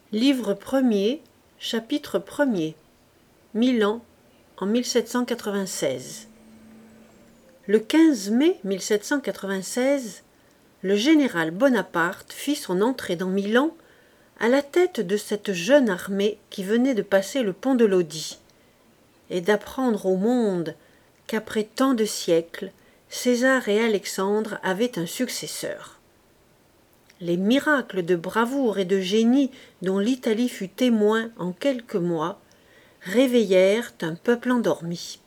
Livre premier, chapitre 1er. Milan, en 1796. Le 15 mai 1796, le général Bonaparte fit son entrée dans Milan à la tête de cette jeune armée qui venait de passer le pont de Lodi, et d'apprendre au monde qu'après tant de siècles, César et Alexandre avaient un successeur. Les miracles de bravoure et de génie dont l'Italie fut témoin en quelques mois réveillèrent un peuple endormi.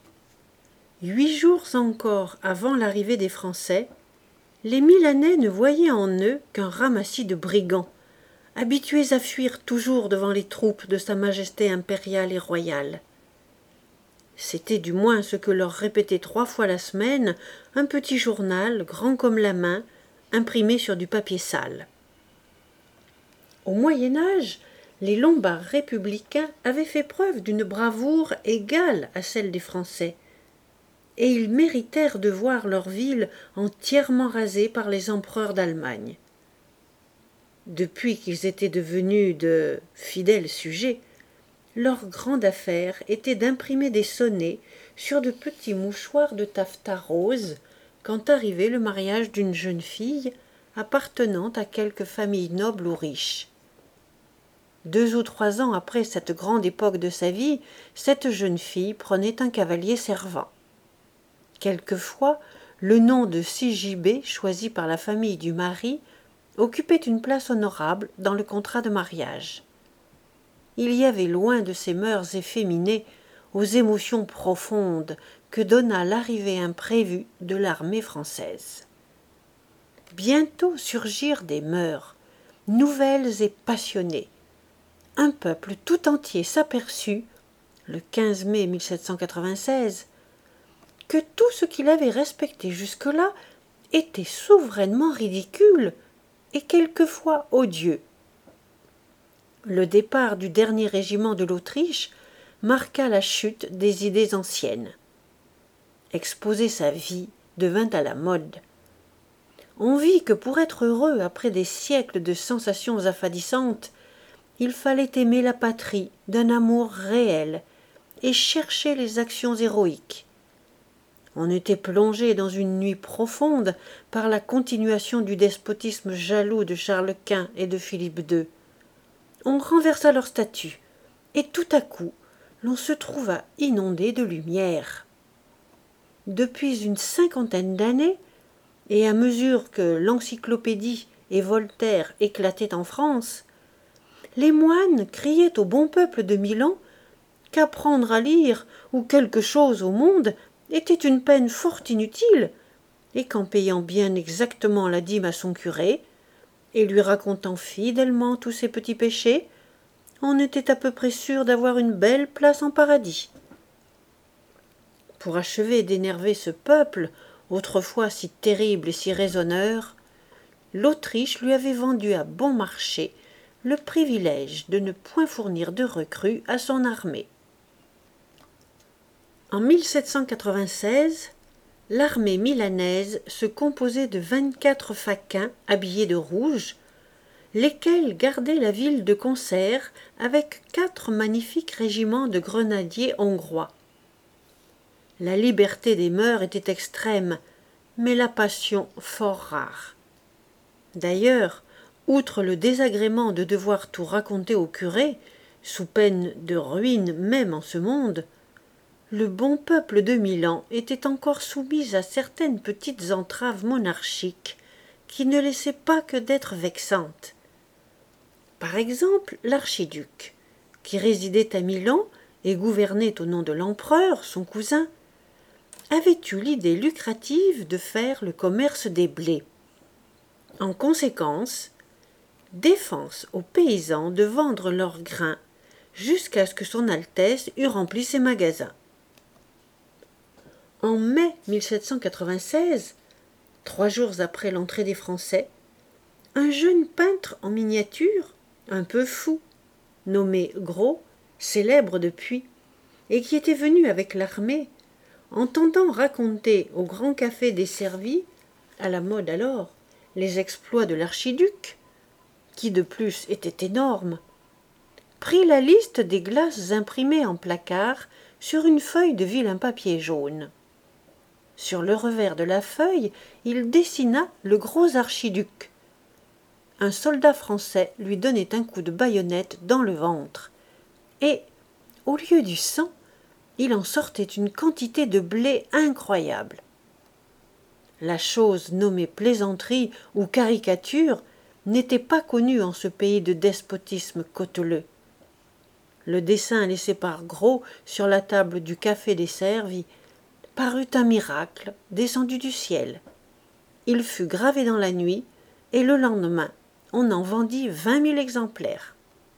8 jours encore avant l'arrivée des Français, les Milanais ne voyaient en eux qu'un ramassis de brigands, habitués à fuir toujours devant les troupes de Sa Majesté impériale et royale. C'était du moins ce que leur répétait 3 fois la semaine un petit journal, grand comme la main, imprimé sur du papier sale. Au Moyen-Âge, les Lombards républicains avaient fait preuve d'une bravoure égale à celle des Français, et ils méritèrent de voir leur ville entièrement rasée par les empereurs d'Allemagne. Depuis qu'ils étaient devenus de fidèles sujets, leur grande affaire était d'imprimer des sonnets sur de petits mouchoirs de taffetas rose quand arrivait le mariage d'une jeune fille appartenant à quelque famille noble ou riche. 2 ou 3 ans après cette grande époque de sa vie, cette jeune fille prenait un cavalier servant. Quelquefois, le nom de Sigisbée, choisi par la famille du mari, occupait une place honorable dans le contrat de mariage. Il y avait loin de ces mœurs efféminées aux émotions profondes que donna l'arrivée imprévue de l'armée française. Bientôt surgirent des mœurs, nouvelles et passionnées. Un peuple tout entier s'aperçut, le 15 mai 1796, que tout ce qu'il avait respecté jusque-là était souverainement ridicule et quelquefois odieux. Le départ du dernier régiment de l'Autriche marqua la chute des idées anciennes. Exposer sa vie devint à la mode. On vit que pour être heureux après des siècles de sensations affadissantes, il fallait aimer la patrie d'un amour réel et chercher les actions héroïques. On était plongé dans une nuit profonde par la continuation du despotisme jaloux de Charles Quint et de Philippe II. On renversa leur statut, et tout à coup, l'on se trouva inondé de lumière. Depuis une 50aine d'années, et à mesure que l'encyclopédie et Voltaire éclataient en France, les moines criaient au bon peuple de Milan qu'apprendre à lire ou quelque chose au monde était une peine fort inutile, et qu'en payant bien exactement la dîme à son curé, et lui racontant fidèlement tous ses petits péchés, on était à peu près sûr d'avoir une belle place en paradis. Pour achever d'énerver ce peuple, autrefois si terrible et si raisonneur, l'Autriche lui avait vendu à bon marché le privilège de ne point fournir de recrues à son armée. En 1796, l'armée milanaise se composait de 24 faquins habillés de rouge, lesquels gardaient la ville de concert avec 4 magnifiques régiments de grenadiers hongrois. La liberté des mœurs était extrême, mais la passion fort rare. D'ailleurs, outre le désagrément de devoir tout raconter au curé, sous peine de ruine même en ce monde, le bon peuple de Milan était encore soumis à certaines petites entraves monarchiques qui ne laissaient pas que d'être vexantes. Par exemple, l'archiduc, qui résidait à Milan et gouvernait au nom de l'empereur, son cousin, avait eu l'idée lucrative de faire le commerce des blés. En conséquence, défense aux paysans de vendre leurs grains jusqu'à ce que son Altesse eût rempli ses magasins. En mai 1796, 3 jours après l'entrée des Français, un jeune peintre en miniature, un peu fou, nommé Gros, célèbre depuis, et qui était venu avec l'armée, entendant raconter au grand café desservi, à la mode alors, les exploits de l'archiduc, qui de plus était énorme, prit la liste des glaces imprimées en placard sur une feuille de vilain papier jaune. Sur le revers de la feuille, il dessina le gros archiduc. Un soldat français lui donnait un coup de baïonnette dans le ventre, et, au lieu du sang, il en sortait une quantité de blé incroyable. La chose nommée plaisanterie ou caricature n'était pas connue en ce pays de despotisme cauteleux. Le dessin laissé par Gros sur la table du café desservi parut un miracle descendu du ciel. Il fut gravé dans la nuit, et le lendemain, on en vendit 20 000 exemplaires.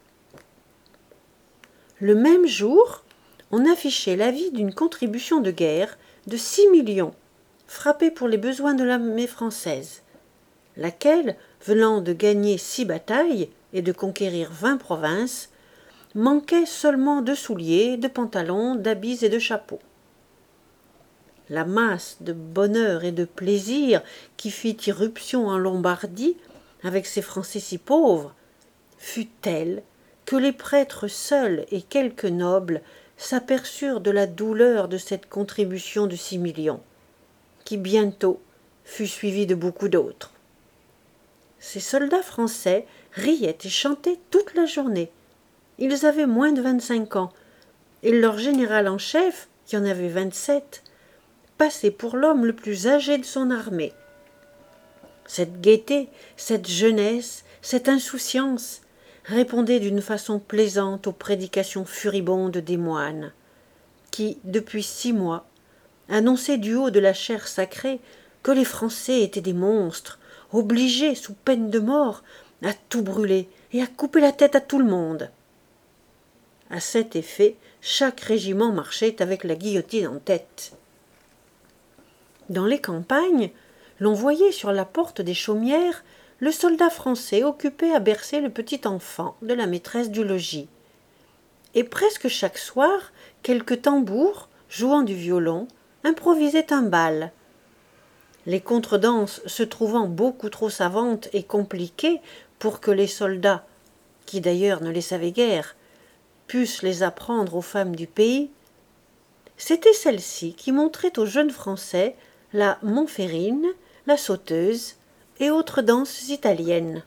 Le même jour, on affichait l'avis d'une contribution de guerre de 6 millions, frappée pour les besoins de l'armée française, laquelle, venant de gagner 6 batailles et de conquérir 20 provinces, manquait seulement de souliers, de pantalons, d'habits et de chapeaux. La masse de bonheur et de plaisir qui fit irruption en Lombardie, avec ces Français si pauvres, fut telle que les prêtres seuls et quelques nobles s'aperçurent de la douleur de cette contribution de 6 millions, qui bientôt fut suivie de beaucoup d'autres. Ces soldats français riaient et chantaient toute la journée. Ils avaient moins de 25 ans, et leur général en chef, qui en avait 27, passait pour l'homme le plus âgé de son armée. Cette gaieté, cette jeunesse, cette insouciance répondaient d'une façon plaisante aux prédications furibondes des moines, qui, depuis 6 mois, annonçaient du haut de la chaire sacrée que les Français étaient des monstres, obligés, sous peine de mort, à tout brûler et à couper la tête à tout le monde. À cet effet, chaque régiment marchait avec la guillotine en tête. Dans les campagnes, l'on voyait sur la porte des chaumières le soldat français occupé à bercer le petit enfant de la maîtresse du logis. Et presque chaque soir, quelques tambours, jouant du violon, improvisaient un bal. Les contredanses se trouvant beaucoup trop savantes et compliquées pour que les soldats, qui d'ailleurs ne les savaient guère, pussent les apprendre aux femmes du pays, c'était celle-ci qui montrait aux jeunes Français la montférine, la sauteuse et autres danses italiennes.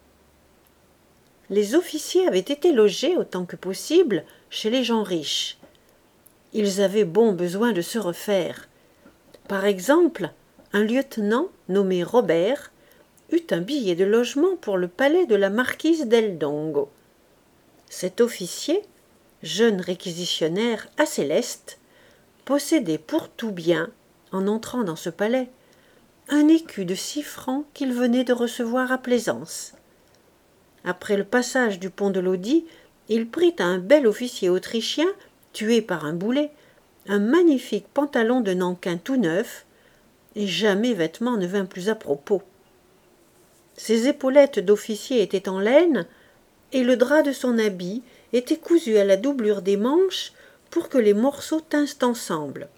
Les officiers avaient été logés autant que possible chez les gens riches. Ils avaient bon besoin de se refaire. Par exemple, un lieutenant nommé Robert eut un billet de logement pour le palais de la marquise del Dongo. Cet officier, jeune réquisitionnaire assez leste, possédait pour tout bien, en entrant dans ce palais, un écu de 6 francs qu'il venait de recevoir à Plaisance. Après le passage du pont de Lodi, il prit à un bel officier autrichien, tué par un boulet, un magnifique pantalon de nankin tout neuf, et jamais vêtement ne vint plus à propos. Ses épaulettes d'officier étaient en laine, et le drap de son habit était cousu à la doublure des manches pour que les morceaux tinssent ensemble.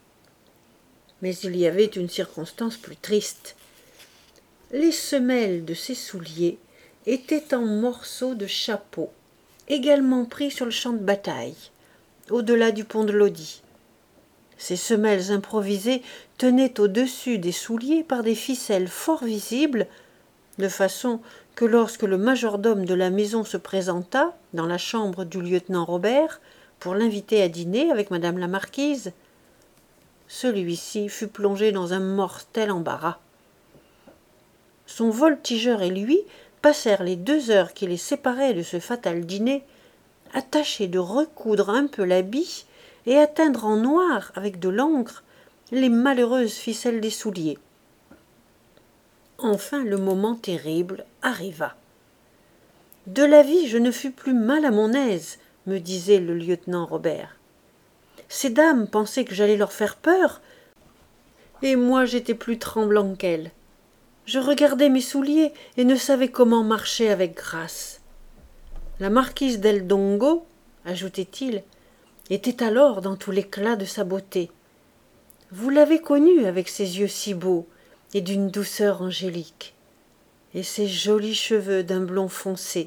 Mais il y avait une circonstance plus triste. Les semelles de ses souliers étaient en morceaux de chapeau, également pris sur le champ de bataille, au-delà du pont de Lodi. Ces semelles improvisées tenaient au-dessus des souliers par des ficelles fort visibles, de façon que lorsque le majordome de la maison se présenta dans la chambre du lieutenant Robert pour l'inviter à dîner avec madame la marquise, celui-ci fut plongé dans un mortel embarras. Son voltigeur et lui passèrent les 2 heures qui les séparaient de ce fatal dîner à tâcher de recoudre un peu l'habit et à teindre en noir avec de l'encre les malheureuses ficelles des souliers. Enfin le moment terrible arriva. « De la vie je ne fus plus mal à mon aise, me disait le lieutenant Robert. Ces dames pensaient que j'allais leur faire peur, et moi j'étais plus tremblant qu'elles. Je regardais mes souliers et ne savais comment marcher avec grâce. La marquise del Dongo, ajoutait-il, était alors dans tout l'éclat de sa beauté. Vous l'avez connue avec ses yeux si beaux et d'une douceur angélique, et ses jolis cheveux d'un blond foncé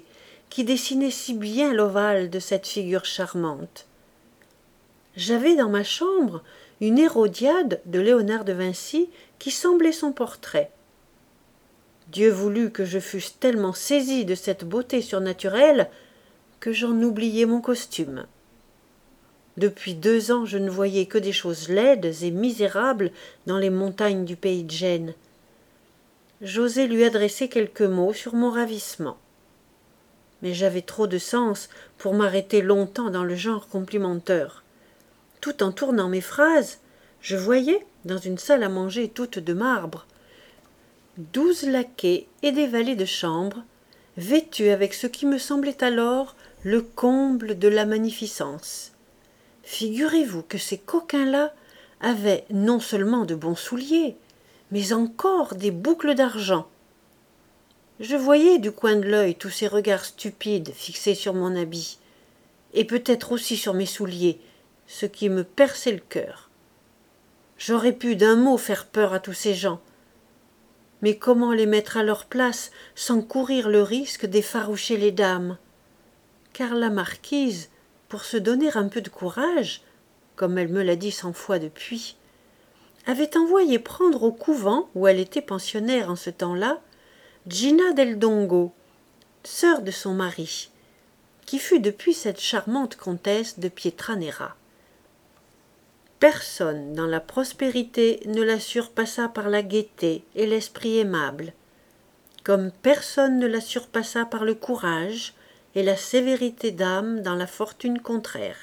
qui dessinait si bien l'ovale de cette figure charmante. J'avais dans ma chambre une Hérodiade de Léonard de Vinci qui semblait son portrait. Dieu voulut que je fusse tellement saisie de cette beauté surnaturelle que j'en oubliai mon costume. Depuis 2 ans, je ne voyais que des choses laides et misérables dans les montagnes du pays de Gênes. J'osai lui adresser quelques mots sur mon ravissement. Mais j'avais trop de sens pour m'arrêter longtemps dans le genre complimenteur. Tout en tournant mes phrases, je voyais, dans une salle à manger toute de marbre, 12 laquais et des valets de chambre, vêtus avec ce qui me semblait alors le comble de la magnificence. Figurez-vous que ces coquins-là avaient non seulement de bons souliers, mais encore des boucles d'argent. Je voyais du coin de l'œil tous ces regards stupides fixés sur mon habit, et peut-être aussi sur mes souliers, ce qui me perçait le cœur. J'aurais pu d'un mot faire peur à tous ces gens, mais comment les mettre à leur place sans courir le risque d'effaroucher les dames? Car la marquise, pour se donner un peu de courage, comme elle me l'a dit 100 fois depuis, avait envoyé prendre au couvent où elle était pensionnaire en ce temps-là, Gina del Dongo, sœur de son mari, qui fut depuis cette charmante comtesse de Pietranera. Personne dans la prospérité ne la surpassa par la gaieté et l'esprit aimable, comme personne ne la surpassa par le courage et la sévérité d'âme dans la fortune contraire.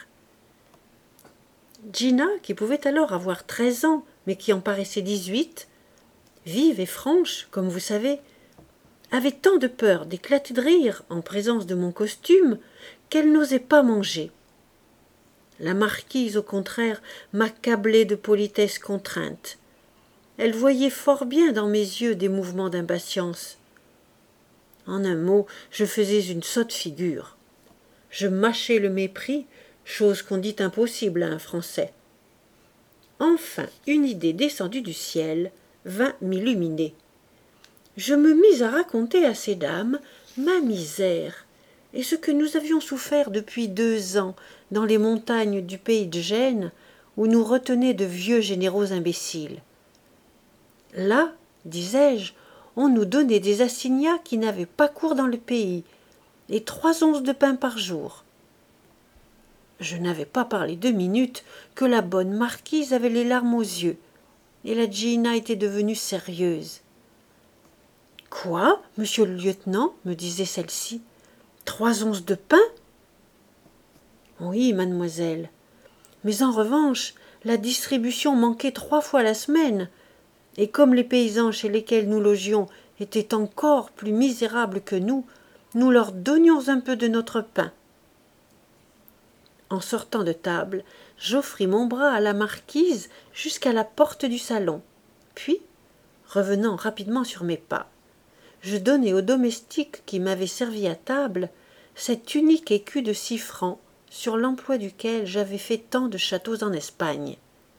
Gina, qui pouvait alors avoir 13 ans, mais qui en paraissait 18, vive et franche, comme vous savez, avait tant de peur d'éclater de rire en présence de mon costume qu'elle n'osait pas manger. La marquise, au contraire, m'accablait de politesse contrainte. Elle voyait fort bien dans mes yeux des mouvements d'impatience. En un mot, je faisais une sotte figure. Je mâchais le mépris, chose qu'on dit impossible à un Français. Enfin, une idée descendue du ciel vint m'illuminer. Je me mis à raconter à ces dames ma misère et ce que nous avions souffert depuis 2 ans dans les montagnes du pays de Gênes où nous retenaient de vieux généraux imbéciles. Là, disais-je, on nous donnait des assignats qui n'avaient pas cours dans le pays, et 3 onces de pain par jour. Je n'avais pas parlé 2 minutes que la bonne marquise avait les larmes aux yeux, et la Gina était devenue sérieuse. « Quoi, monsieur le lieutenant ?» me disait celle-ci. « 3 onces de pain ?» ?»« Oui, mademoiselle. Mais en revanche, la distribution manquait 3 fois la semaine, et comme les paysans chez lesquels nous logions étaient encore plus misérables que nous leur donnions un peu de notre pain. » En sortant de table, j'offris mon bras à la marquise jusqu'à la porte du salon. Puis, revenant rapidement sur mes pas, je donnai au domestique qui m'avait servi à table cet unique écu de 6 francs sur l'emploi duquel j'avais fait tant de châteaux en Espagne.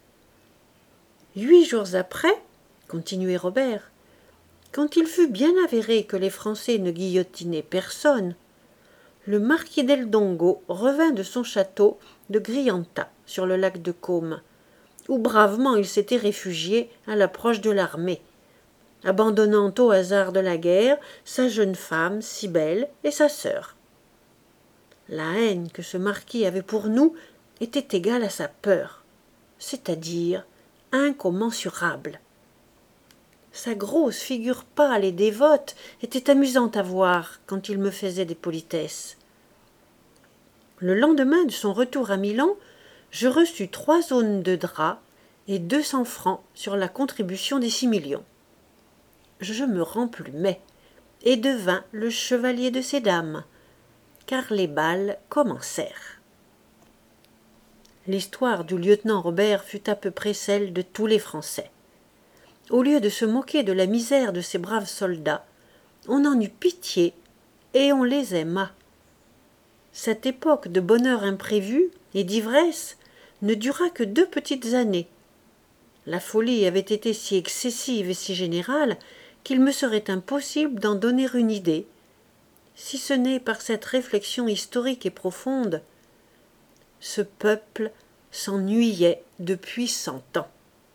8 jours après, continuait Robert, quand il fut bien avéré que les Français ne guillotinaient personne, le marquis del Dongo revint de son château de Grianta, sur le lac de Caume, où bravement il s'était réfugié à l'approche de l'armée, abandonnant au hasard de la guerre sa jeune femme si belle et sa sœur. La haine que ce marquis avait pour nous était égale à sa peur, c'est-à-dire incommensurable. Sa grosse figure pâle et dévote était amusante à voir quand il me faisait des politesses. Le lendemain de son retour à Milan, je reçus 3 aunes de drap et 200 francs sur la contribution des 6 millions. Je me remplumai et devins le chevalier de ces dames, car les bals commencèrent. L'histoire du lieutenant Robert fut à peu près celle de tous les Français. Au lieu de se moquer de la misère de ces braves soldats, on en eut pitié et on les aima. Cette époque de bonheur imprévu et d'ivresse ne dura que 2 petites années. La folie avait été si excessive et si générale qu'il me serait impossible d'en donner une idée. si ce n'est par cette réflexion historique et profonde. Ce peuple s'ennuyait depuis 100 ans.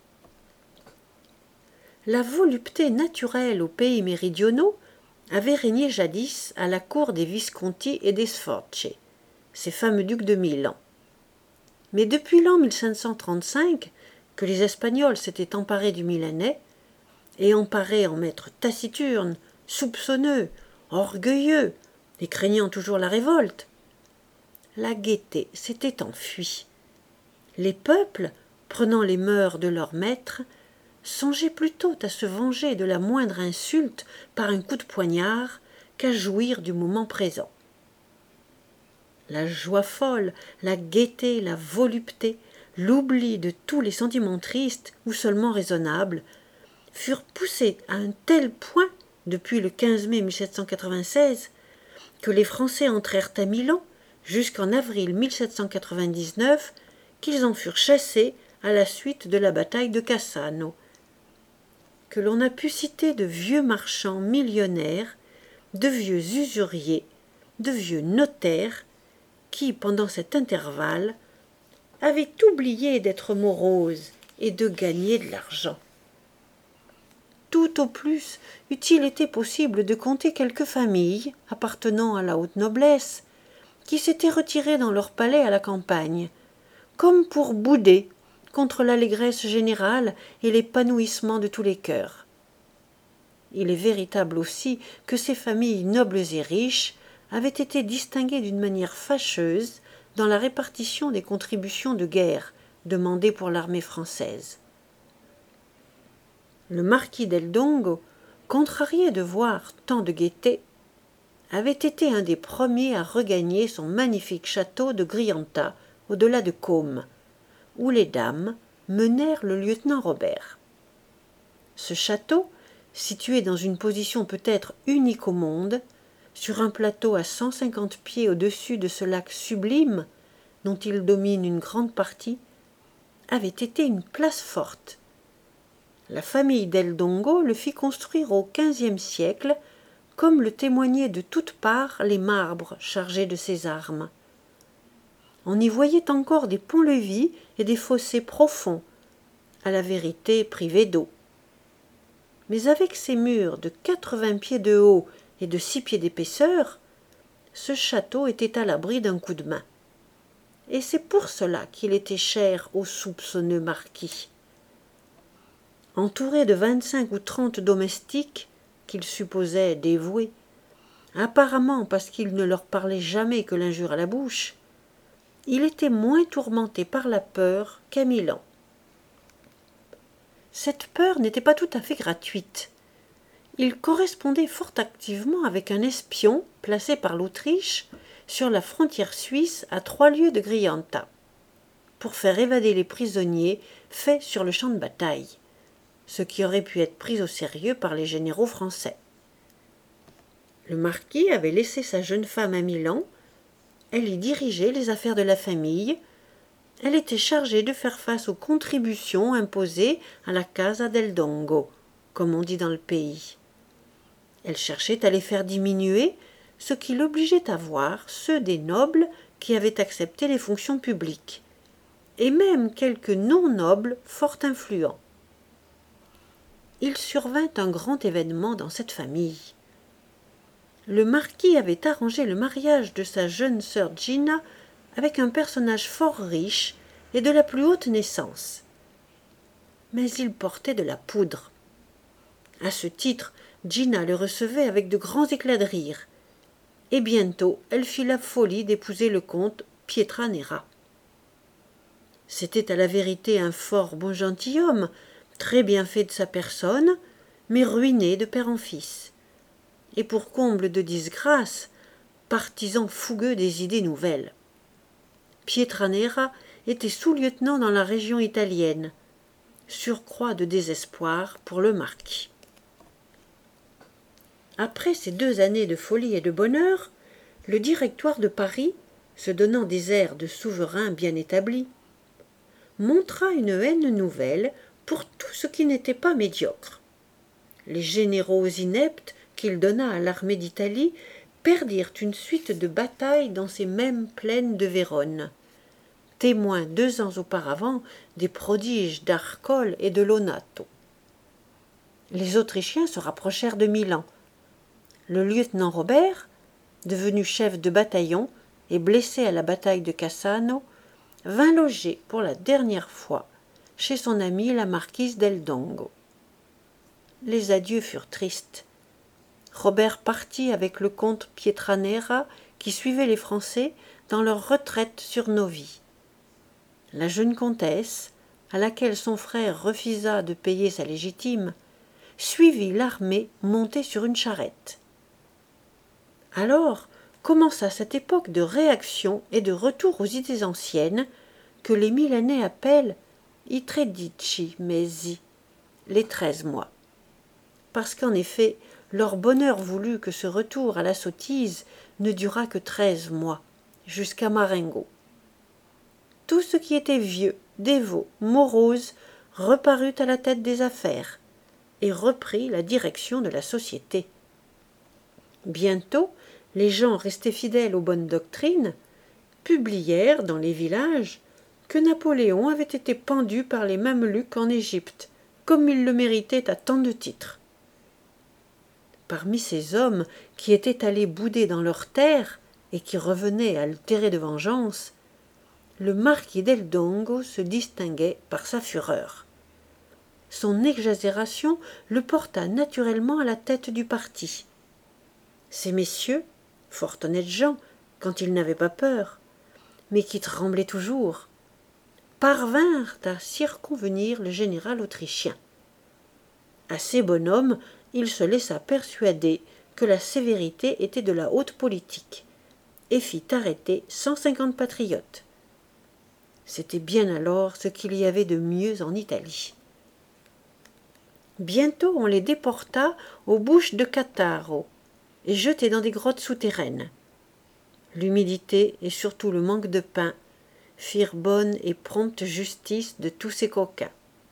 La volupté naturelle aux pays méridionaux avait régné jadis à la cour des Visconti et des Sforci, ces fameux ducs de Milan. Mais depuis l'an 1535, que les Espagnols s'étaient emparés du Milanais, et emparés en maîtres taciturnes, soupçonneux, orgueilleux, et craignant toujours la révolte, la gaieté s'était enfuie. Les peuples, prenant les mœurs de leurs maîtres, songeaient plutôt à se venger de la moindre insulte par un coup de poignard qu'à jouir du moment présent. La joie folle, la gaieté, la volupté, l'oubli de tous les sentiments tristes ou seulement raisonnables, furent poussés à un tel point depuis le 15 mai 1796 que les Français entrèrent à Milan jusqu'en avril 1799 qu'ils en furent chassés à la suite de la bataille de Cassano. Que l'on a pu citer de vieux marchands millionnaires, de vieux usuriers, de vieux notaires, qui, pendant cet intervalle, avaient oublié d'être moroses et de gagner de l'argent. Tout au plus eût-il été possible de compter quelques familles appartenant à la haute noblesse qui s'étaient retirées dans leur palais à la campagne, comme pour bouder contre l'allégresse générale et l'épanouissement de tous les cœurs. Il est véritable aussi que ces familles nobles et riches avaient été distinguées d'une manière fâcheuse dans la répartition des contributions de guerre demandées pour l'armée française. Le marquis del Dongo, contrarié de voir tant de gaieté, avait été un des premiers à regagner son magnifique château de Grianta, au-delà de Côme, où les dames menèrent le lieutenant Robert. Ce château, situé dans une position peut-être unique au monde, sur un plateau à 150 pieds au-dessus de ce lac sublime, dont il domine une grande partie, avait été une place forte. La famille del Dongo le fit construire au XVe siècle, comme le témoignaient de toutes parts les marbres chargés de ses armes. On y voyait encore des ponts-levis et des fossés profonds, à la vérité privés d'eau. Mais avec ses murs de 80 pieds de haut et de 6 pieds d'épaisseur, ce château était à l'abri d'un coup de main. Et c'est pour cela qu'il était cher au soupçonneux marquis. Entouré de 25 ou 30 domestiques, qu'il supposait dévoués, apparemment parce qu'il ne leur parlait jamais que l'injure à la bouche, il était moins tourmenté par la peur qu'à Milan. Cette peur n'était pas tout à fait gratuite. Il correspondait fort activement avec un espion placé par l'Autriche sur la frontière suisse à 3 lieues de Grianta, pour faire évader les prisonniers faits sur le champ de bataille, ce qui aurait pu être pris au sérieux par les généraux français. Le marquis avait laissé sa jeune femme à Milan, elle y dirigeait les affaires de la famille, elle était chargée de faire face aux contributions imposées à la Casa del Dongo, comme on dit dans le pays. Elle cherchait à les faire diminuer, ce qui l'obligeait à voir ceux des nobles qui avaient accepté les fonctions publiques, et même quelques non-nobles fort influents. Il survint un grand événement dans cette famille. Le marquis avait arrangé le mariage de sa jeune sœur Gina avec un personnage fort riche et de la plus haute naissance. Mais il portait de la poudre. À ce titre, Gina le recevait avec de grands éclats de rire, et bientôt elle fit la folie d'épouser le comte Pietranera. C'était à la vérité un fort bon gentilhomme, très bien fait de sa personne, mais ruiné de père en fils, et pour comble de disgrâce, partisan fougueux des idées nouvelles. Pietranera était sous-lieutenant dans la région italienne, surcroît de désespoir pour le marquis. Après ces 2 années de folie et de bonheur, le directoire de Paris, se donnant des airs de souverain bien établi, montra une haine nouvelle pour tout ce qui n'était pas médiocre. Les généraux ineptes qu'il donna à l'armée d'Italie perdirent une suite de batailles dans ces mêmes plaines de Vérone, témoins 2 ans auparavant des prodiges d'Arcole et de Lonato. Les Autrichiens se rapprochèrent de Milan. Le lieutenant Robert, devenu chef de bataillon et blessé à la bataille de Cassano, vint loger pour la dernière fois chez son amie la marquise del Dongo. Les adieux furent tristes. Robert partit avec le comte Pietranera qui suivait les Français dans leur retraite sur Novi. La jeune comtesse, à laquelle son frère refusa de payer sa légitime, suivit l'armée montée sur une charrette. Alors commença cette époque de réaction et de retour aux idées anciennes que les Milanais appellent i 13 mesi, les 13 mois. Parce qu'en effet, leur bonheur voulut que ce retour à la sottise ne durât que 13 mois, jusqu'à Marengo. Tout ce qui était vieux, dévot, morose, reparut à la tête des affaires et reprit la direction de la société. Bientôt, les gens restés fidèles aux bonnes doctrines publièrent dans les villages que Napoléon avait été pendu par les Mameluks en Égypte, comme il le méritait à tant de titres. Parmi ces hommes qui étaient allés bouder dans leurs terres et qui revenaient altérés de vengeance, le marquis del Dongo se distinguait par sa fureur. Son exagération le porta naturellement à la tête du parti. Ces messieurs, fort honnêtes gens, quand ils n'avaient pas peur, mais qui tremblaient toujours, parvinrent à circonvenir le général autrichien. Assez bonhomme, il se laissa persuader que la sévérité était de la haute politique, et fit arrêter 150 patriotes. C'était bien alors ce qu'il y avait de mieux en Italie. Bientôt on les déporta aux bouches de Cattaro et jetés dans des grottes souterraines. L'humidité et surtout le manque de pain firent bonne et prompte justice de tous ces coquins.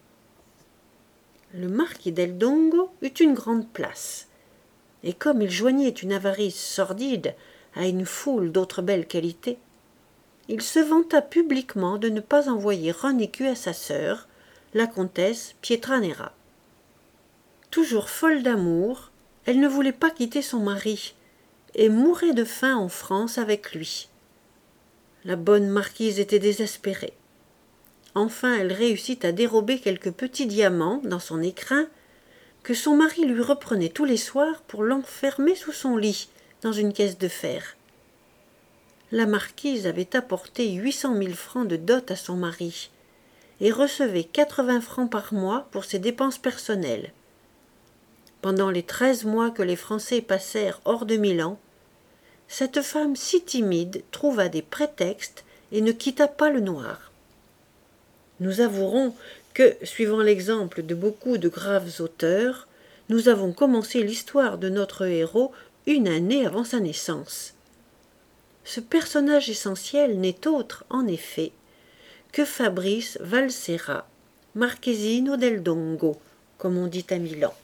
Le marquis del Dongo eut une grande place, et comme il joignait une avarice sordide à une foule d'autres belles qualités, il se vanta publiquement de ne pas envoyer un écu à sa sœur, la comtesse Pietranera. Toujours folle d'amour, elle ne voulait pas quitter son mari, et mourait de faim en France avec lui. La bonne marquise était désespérée. Enfin, elle réussit à dérober quelques petits diamants dans son écrin que son mari lui reprenait tous les soirs pour l'enfermer sous son lit dans une caisse de fer. La marquise avait apporté 800 000 francs de dot à son mari et recevait 80 francs par mois pour ses dépenses personnelles. Pendant les 13 mois que les Français passèrent hors de Milan, cette femme si timide trouva des prétextes et ne quitta pas le noir. Nous avouerons que, suivant l'exemple de beaucoup de graves auteurs, nous avons commencé l'histoire de notre héros une année avant sa naissance. Ce personnage essentiel n'est autre, en effet, que Fabrice Valserra, Marchesino del Dongo, comme on dit à Milan.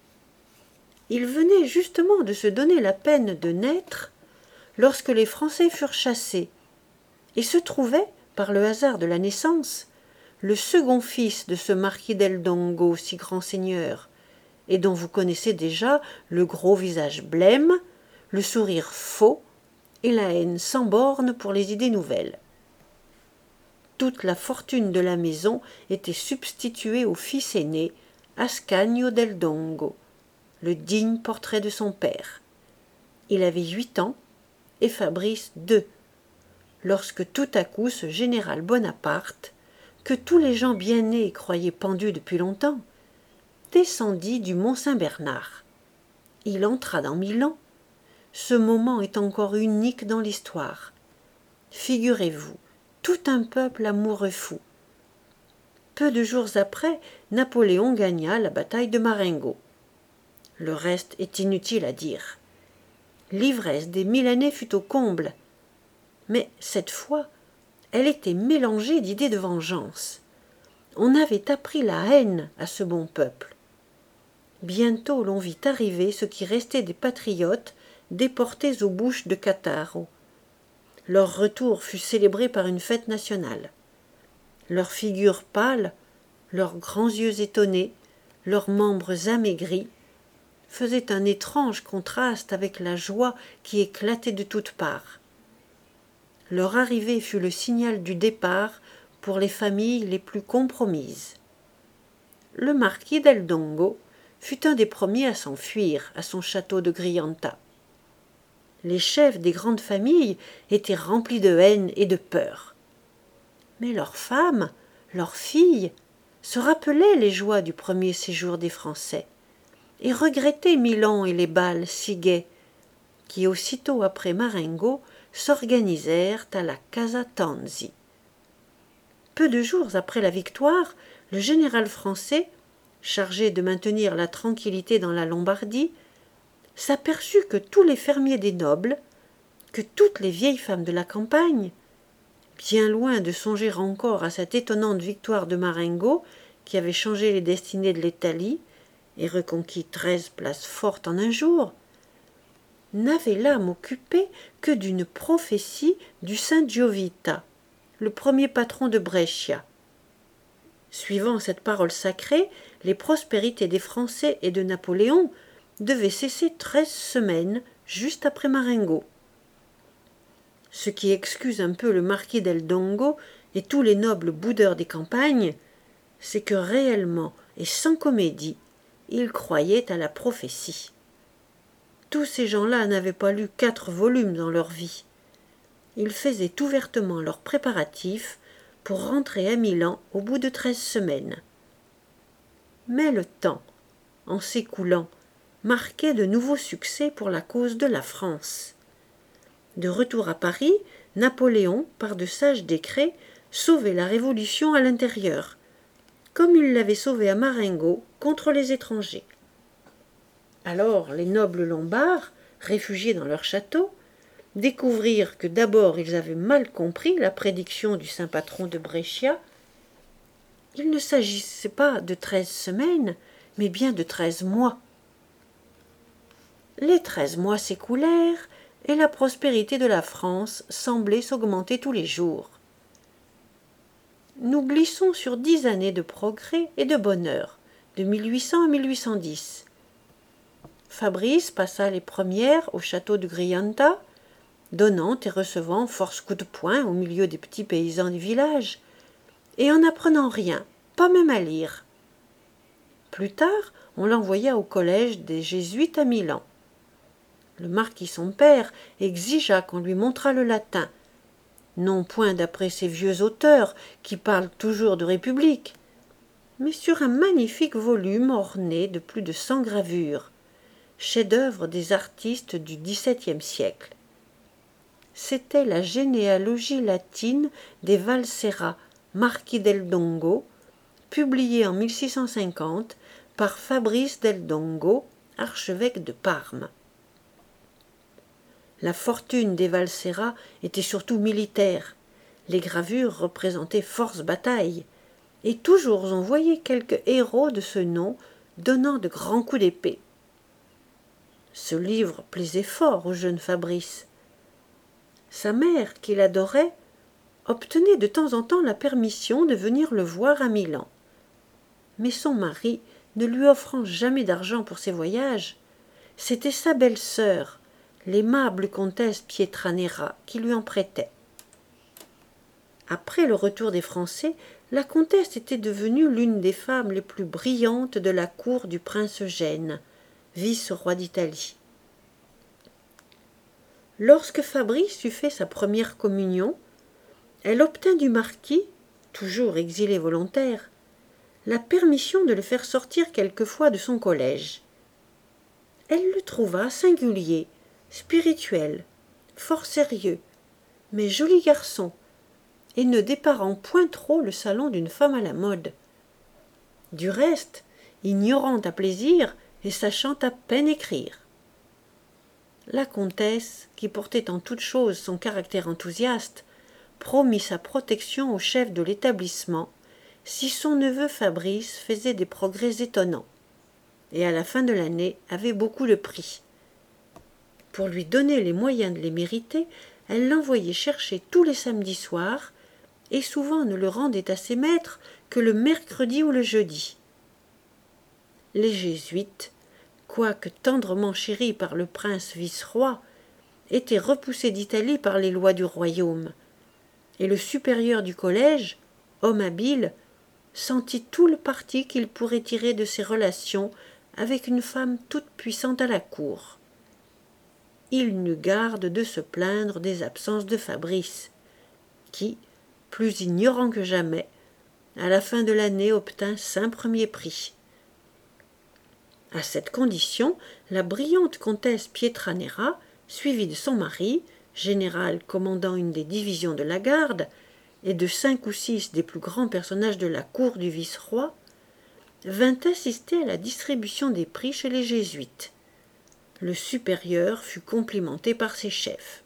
Il venait justement de se donner la peine de naître lorsque les Français furent chassés, et se trouvait, par le hasard de la naissance, le second fils de ce marquis del Dongo, si grand seigneur, et dont vous connaissez déjà le gros visage blême, le sourire faux et la haine sans borne pour les idées nouvelles. Toute la fortune de la maison était substituée au fils aîné, Ascanio del Dongo, le digne portrait de son père. Il avait 8 ans et Fabrice 2, lorsque tout à coup ce général Bonaparte, que tous les gens bien nés croyaient pendu depuis longtemps, descendit du mont Saint-Bernard. Il entra dans Milan. Ce moment est encore unique dans l'histoire. Figurez-vous, tout un peuple amoureux fou. Peu de jours après, Napoléon gagna la bataille de Marengo. Le reste est inutile à dire. L'ivresse des Milanais fut au comble. Mais cette fois, elle était mélangée d'idées de vengeance. On avait appris la haine à ce bon peuple. Bientôt l'on vit arriver ce qui restait des patriotes déportés aux bouches de Cattaro. Leur retour fut célébré par une fête nationale. Leurs figures pâles, leurs grands yeux étonnés, leurs membres amaigris, faisaient un étrange contraste avec la joie qui éclatait de toutes parts. Leur arrivée fut le signal du départ pour les familles les plus compromises. Le marquis del Dongo fut un des premiers à s'enfuir à son château de Grianta. Les chefs des grandes familles étaient remplis de haine et de peur. Mais leurs femmes, leurs filles, se rappelaient les joies du premier séjour des Français et regrettaient Milan et les bals si gais qui, aussitôt après Marengo, s'organisèrent à la Casa Tanzi. Peu de jours après la victoire, le général français, chargé de maintenir la tranquillité dans la Lombardie, s'aperçut que tous les fermiers des nobles, que toutes les vieilles femmes de la campagne, bien loin de songer encore à cette étonnante victoire de Marengo qui avait changé les destinées de l'Italie et reconquis 13 places fortes en un jour, n'avaient l'âme occupée que d'une prophétie du saint Giovita, le premier patron de Brescia. Suivant cette parole sacrée, les prospérités des Français et de Napoléon devaient cesser 13 semaines juste après Marengo. Ce qui excuse un peu le marquis del Dongo et tous les nobles boudeurs des campagnes, c'est que réellement et sans comédie, ils croyaient à la prophétie. Tous ces gens-là n'avaient pas lu 4 volumes dans leur vie. Ils faisaient ouvertement leurs préparatifs pour rentrer à Milan au bout de 13 semaines. Mais le temps, en s'écoulant, marquait de nouveaux succès pour la cause de la France. De retour à Paris, Napoléon, par de sages décrets, sauvait la Révolution à l'intérieur, comme il l'avait sauvée à Marengo contre les étrangers. Alors les nobles lombards, réfugiés dans leur château, découvrirent que d'abord ils avaient mal compris la prédiction du saint patron de Brescia. Il ne s'agissait pas de 13 semaines, mais bien de 13 mois. Les 13 mois s'écoulèrent, et la prospérité de la France semblait s'augmenter tous les jours. Nous glissons sur 10 années de progrès et de bonheur, de 1800 à 1810. Fabrice passa les premières au château de Grianta, donnant et recevant force coups de poing au milieu des petits paysans du village, et en n'apprenant rien, pas même à lire. Plus tard, on l'envoya au collège des Jésuites à Milan. Le marquis son père exigea qu'on lui montrât le latin, non point d'après ces vieux auteurs qui parlent toujours de République, mais sur un magnifique volume orné de plus de 100 gravures, chef-d'œuvre des artistes du XVIIe siècle. C'était la généalogie latine des Valserra, marquis del Dongo, publiée en 1650 par Fabrice del Dongo, archevêque de Parme. La fortune des Valserra était surtout militaire. Les gravures représentaient force bataille, et toujours on voyait quelques héros de ce nom donnant de grands coups d'épée. Ce livre plaisait fort au jeune Fabrice. Sa mère, qui l'adorait, obtenait de temps en temps la permission de venir le voir à Milan. Mais son mari, ne lui offrant jamais d'argent pour ses voyages, c'était sa belle-sœur, l'aimable comtesse Pietranera, qui lui en prêtait. Après le retour des Français, la comtesse était devenue l'une des femmes les plus brillantes de la cour du prince Eugène, vice-roi d'Italie. Lorsque Fabrice eut fait sa première communion, elle obtint du marquis, toujours exilé volontaire, la permission de le faire sortir quelquefois de son collège. Elle le trouva singulier, spirituel, fort sérieux, mais joli garçon, et ne déparant point trop le salon d'une femme à la mode. Du reste, ignorant à plaisir et sachant à peine écrire. La comtesse, qui portait en toute chose son caractère enthousiaste, promit sa protection au chef de l'établissement si son neveu Fabrice faisait des progrès étonnants, et à la fin de l'année avait beaucoup de prix. pour lui donner les moyens de les mériter, elle l'envoyait chercher tous les samedis soirs, et souvent ne le rendait à ses maîtres que le mercredi ou le jeudi. Les jésuites, quoique tendrement chéris par le prince vice-roi, étaient repoussés d'Italie par les lois du royaume, et le supérieur du collège, homme habile, sentit tout le parti qu'il pourrait tirer de ses relations avec une femme toute puissante à la cour. Il n'eut garde de se plaindre des absences de Fabrice, qui, plus ignorant que jamais, à la fin de l'année obtint 5 premiers prix. À cette condition, la brillante comtesse Pietranera, suivie de son mari, général commandant une des divisions de la garde, et de 5 ou 6 des plus grands personnages de la cour du vice-roi, vint assister à la distribution des prix chez les jésuites. Le supérieur fut complimenté par ses chefs.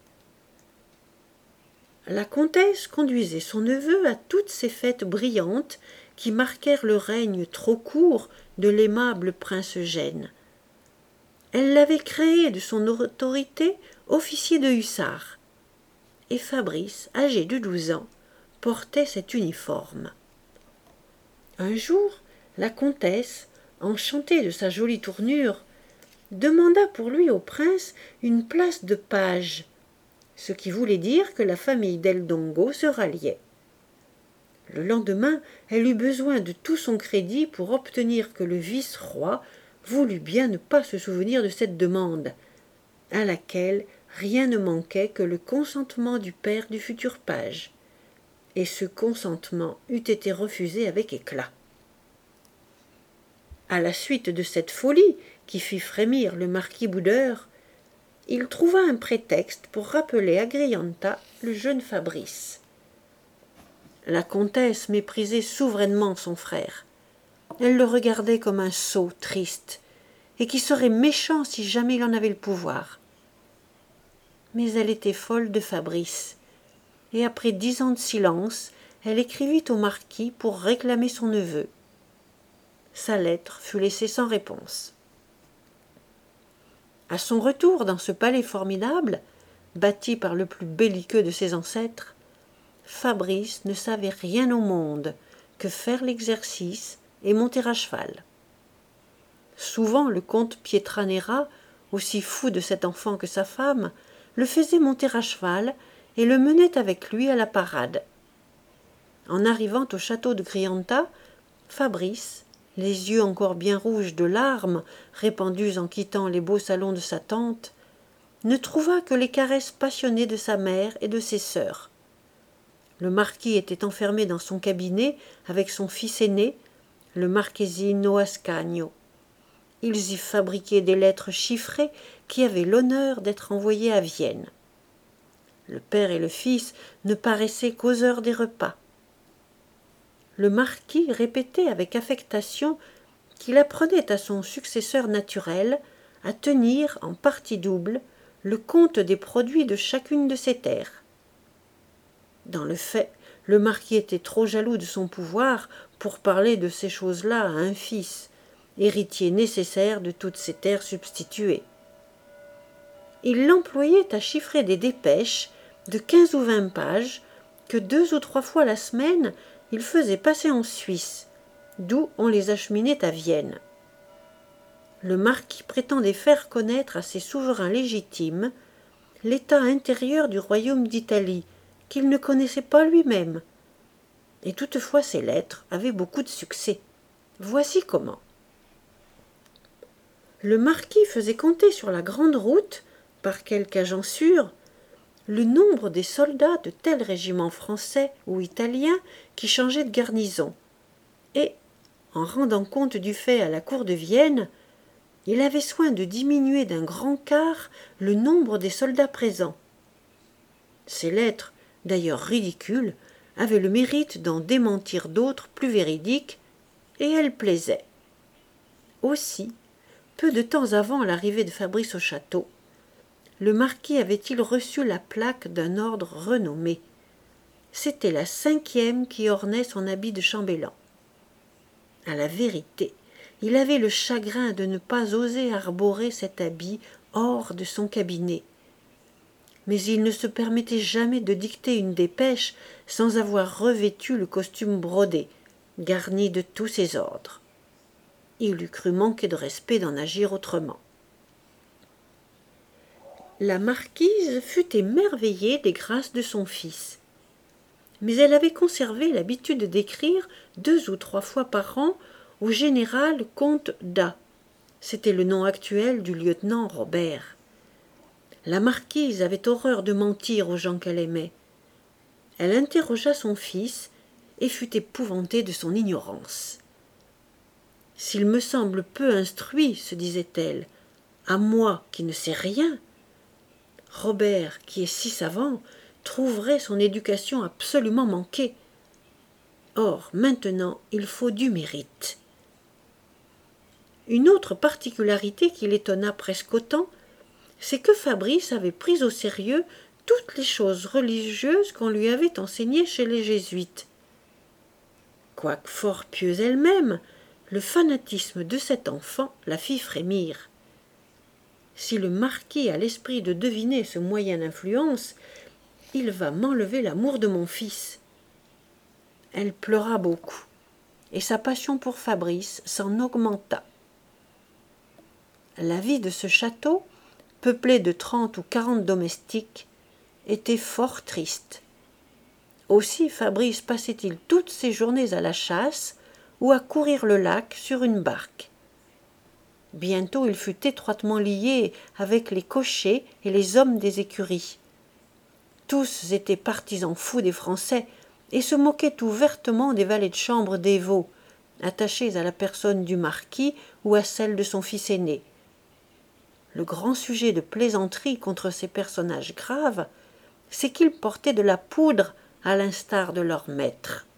La comtesse conduisait son neveu à toutes ces fêtes brillantes qui marquèrent le règne trop court de l'aimable prince Eugène. Elle l'avait créé de son autorité officier de hussards, et Fabrice, âgé de 12 ans, portait cet uniforme. Un jour, la comtesse, enchantée de sa jolie tournure, demanda pour lui au prince une place de page, ce qui voulait dire que la famille d'El Dongo se ralliait. Le lendemain, elle eut besoin de tout son crédit pour obtenir que le vice-roi voulût bien ne pas se souvenir de cette demande, à laquelle rien ne manquait que le consentement du père du futur page, et ce consentement eût été refusé avec éclat. À la suite de cette folie qui fit frémir le marquis Boudeur, il trouva un prétexte pour rappeler à Grianta le jeune Fabrice. La comtesse méprisait souverainement son frère. Elle le regardait comme un sot triste, et qui serait méchant si jamais il en avait le pouvoir. Mais elle était folle de Fabrice, et après 10 ans de silence, elle écrivit au marquis pour réclamer son neveu. Sa lettre fut laissée sans réponse. À son retour dans ce palais formidable, bâti par le plus belliqueux de ses ancêtres, Fabrice ne savait rien au monde que faire l'exercice et monter à cheval. Souvent le comte Pietranera, aussi fou de cet enfant que sa femme, le faisait monter à cheval et le menait avec lui à la parade. En arrivant au château de Grianta, Fabrice, les yeux encore bien rouges de larmes répandues en quittant les beaux salons de sa tante, ne trouva que les caresses passionnées de sa mère et de ses sœurs. Le marquis était enfermé dans son cabinet avec son fils aîné, le marchesino Ascanio. Ils y fabriquaient des lettres chiffrées qui avaient l'honneur d'être envoyées à Vienne. Le père et le fils ne paraissaient qu'aux heures des repas. Le marquis répétait avec affectation qu'il apprenait à son successeur naturel à tenir en partie double le compte des produits de chacune de ses terres. Dans le fait, le marquis était trop jaloux de son pouvoir pour parler de ces choses-là à un fils, héritier nécessaire de toutes ses terres substituées. Il l'employait à chiffrer des dépêches de 15 ou 20 pages que 2 ou 3 fois la semaine il faisait passer en Suisse, d'où on les acheminait à Vienne. Le marquis prétendait faire connaître à ses souverains légitimes l'état intérieur du royaume d'Italie, qu'il ne connaissait pas lui-même. Et toutefois ses lettres avaient beaucoup de succès. Voici comment. Le marquis faisait compter sur la grande route, par quelque agent sûr, le nombre des soldats de tels régiments français ou italiens qui changeaient de garnison, et, en rendant compte du fait à la cour de Vienne, il avait soin de diminuer d'un grand quart le nombre des soldats présents. Ces lettres, d'ailleurs ridicules, avaient le mérite d'en démentir d'autres plus véridiques, et elles plaisaient. Aussi, peu de temps avant l'arrivée de Fabrice au château, le marquis avait-il reçu la plaque d'un ordre renommé. C'était la 5e qui ornait son habit de chambellan. À la vérité, il avait le chagrin de ne pas oser arborer cet habit hors de son cabinet. Mais il ne se permettait jamais de dicter une dépêche sans avoir revêtu le costume brodé, garni de tous ses ordres. Il eût cru manquer de respect d'en agir autrement. La marquise fut émerveillée des grâces de son fils. Mais elle avait conservé l'habitude d'écrire 2 ou 3 fois par an au général comte d'A. C'était le nom actuel du lieutenant Robert. La marquise avait horreur de mentir aux gens qu'elle aimait. Elle interrogea son fils et fut épouvantée de son ignorance. « S'il me semble peu instruit, se disait-elle, à moi qui ne sais rien, Robert, qui est si savant, trouverait son éducation absolument manquée. Or, maintenant, il faut du mérite. » Une autre particularité qui l'étonna presque autant, c'est que Fabrice avait pris au sérieux toutes les choses religieuses qu'on lui avait enseignées chez les jésuites. Quoique fort pieuse elle-même, le fanatisme de cet enfant la fit frémir. Si le marquis a l'esprit de deviner ce moyen d'influence, il va m'enlever l'amour de mon fils. Elle pleura beaucoup, et sa passion pour Fabrice s'en augmenta. La vie de ce château, peuplé de 30 ou 40 domestiques, était fort triste. Aussi Fabrice passait-il toutes ses journées à la chasse ou à courir le lac sur une barque. Bientôt il fut étroitement lié avec les cochers et les hommes des écuries. Tous étaient partisans fous des Français et se moquaient ouvertement des valets de chambre dévots, attachés à la personne du marquis ou à celle de son fils aîné. Le grand sujet de plaisanterie contre ces personnages graves, c'est qu'ils portaient de la poudre à l'instar de leur maître.